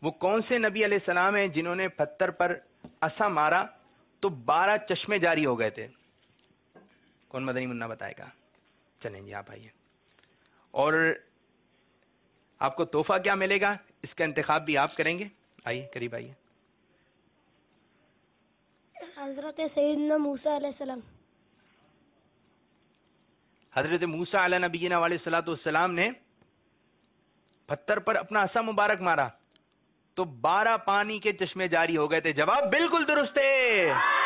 वो कौन से नबी अलैहिस्सलाम हैं जिन्होंने पत्थर पर असा मारा तो 12 चश्मे जारी हो गए थे? कौन मदनी मुन्ना बताएगा? चलें जी, आप आइए। और आपको तोहफा क्या मिलेगा, इसका इंतखाब भी आप करेंगे। आइए, करीब आइए। हजरत सैयदना मूसा अलैहिस्सलाम। हजरत मूसा अला नबीना अलैहिस्सलाम ने पत्थर पर अपना असा मुबारक मारा तो 12 पानी के चश्मे जारी हो गए थे। जवाब बिल्कुल दुरुस्त है।